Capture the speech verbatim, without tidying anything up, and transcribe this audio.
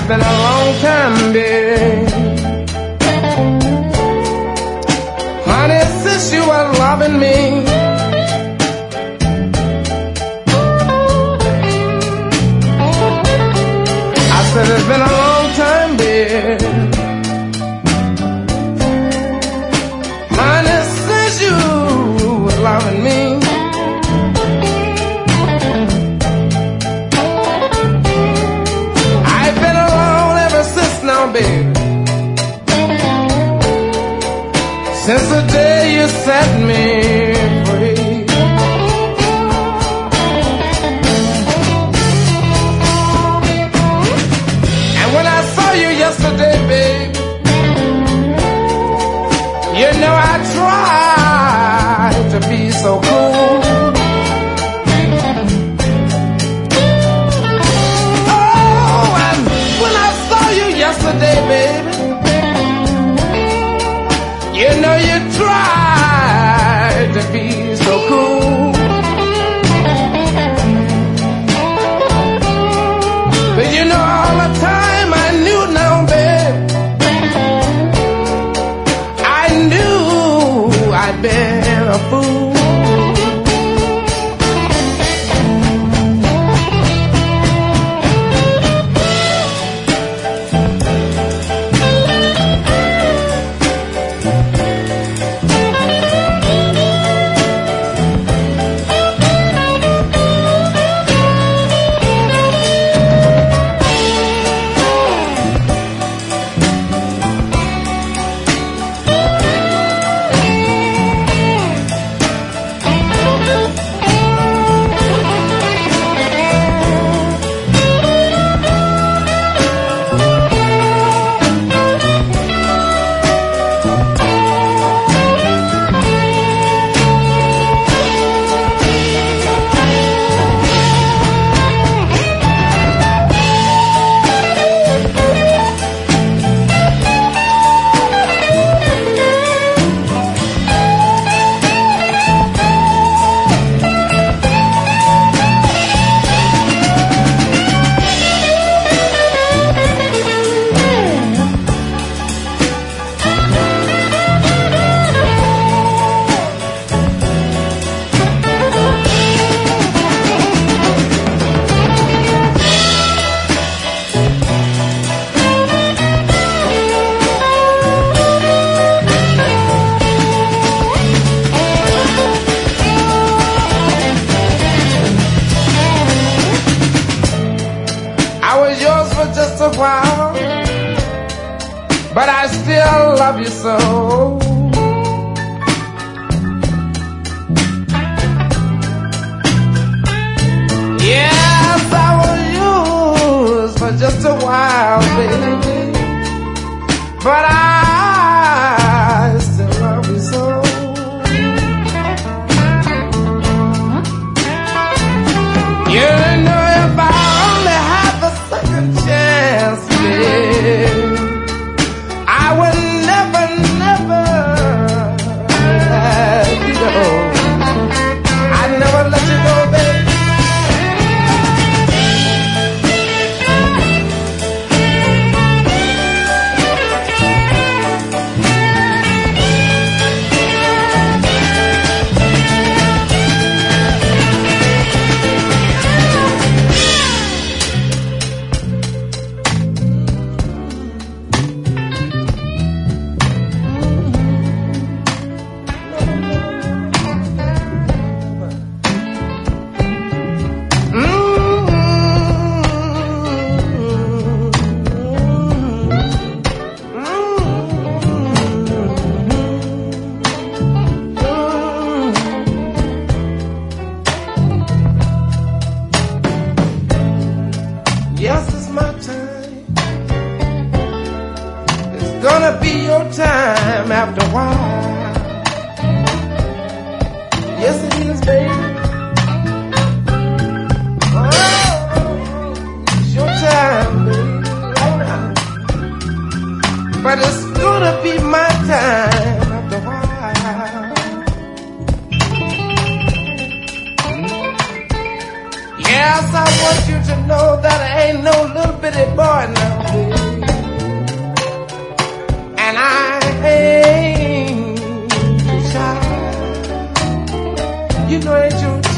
been a long time, babe. Honey, since you were loving me, I said it's been a long time, babe. Honey, since you were loving me, I've been alone ever since now, babe. Since the day you set me free. And when I saw you yesterday, babe, you know I tried to be so cool. Oh, and when I saw you yesterday, baby, you know you tried to be so cool. But you know all the time I knew now, babe, I knew I'd been a fool. Just a while, but I still love you so. Yes, I was yours for just a while, baby, but I still love you so. You know, if I only had the second chance, babe, I would never, never let you go. I'd never let you go, babe. Yes, it's my time. It's gonna be your time after a while. Yes, it is, baby. Oh, it's your time, baby. Right now. But it's gonna be my time after a while. Yes, I want you to know that I ain't no little bitty boy now, baby. You know, ain't you?